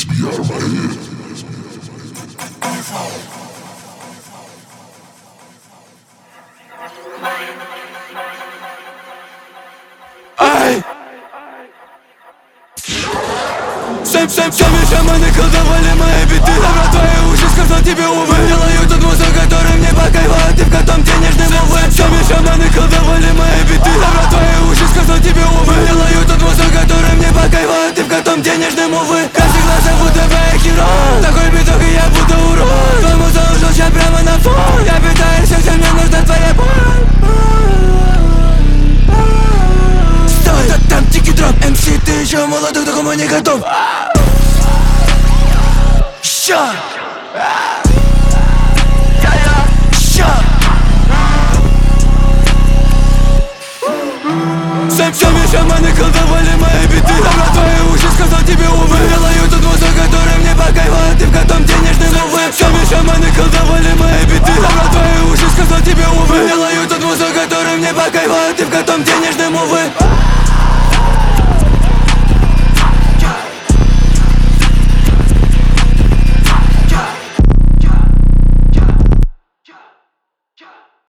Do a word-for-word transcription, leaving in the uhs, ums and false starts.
Ай! Всем, всем, всем шаманы колдовали мои биты. Забрал твои уши, сказал тебе увы. Делаю тот музыку, который мне по кайфу, а ты в котом денежным, увы. Всем шаманы колдовали мои биты. Забрал твои уши, сказал тебе увы. Делаю тот музыку, который мне по кайфу, а ты в котом денежным, увы. Каждый глаз будто бы херо. Такой биток и я буду урод. Твой муза ушел сейчас прямо на фон. Я питаюсь, всем мне нужна твоя боль. Стой, да там тики-дроп. эм си, ты еще молодой, к такому не готов. Ща! Ща! Всем, всем шаманы колдовали мои биты. Забрал твои уши, сказал тебе увы. Делаю тот музыку, который мне по кайфу, а ты в котом денежным, увы. Всем шаманы колдовали мои биты. Забрал твои уши, сказал тебе увы. Делаю тот музыку, который мне по кайфу, а ты в котом денежным, увы.